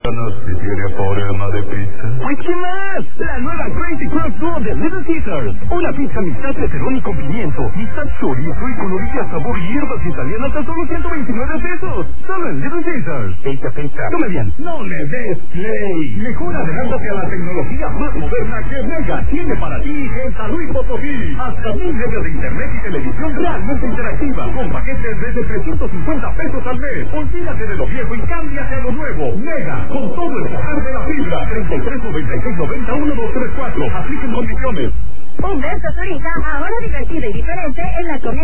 Si tiene forma de pizza. ¡Ay, qué más! La nueva Crazy Crust Duo de Little Caesars. Una pizza mitad pepperoni con pimiento, mitad chorizo y con orilla sabor y hierbas italianas a solo 129 pesos. Solo en Little Caesars. Pizza. Come bien. No le des play. Mejor adelántate a la tecnología más moderna que Mega tiene para ti en San Luis Potosí. Hasta 1000 megas de internet y televisión realmente interactiva. Con paquetes desde 350 pesos al mes. Olvídate de lo viejo y cámbiate a lo nuevo. Mega, con todo el poder de la fibra. 33 96 90 1234. Apliquen condiciones. Humberto Zurita, ahora divertido y diferente en la comedia.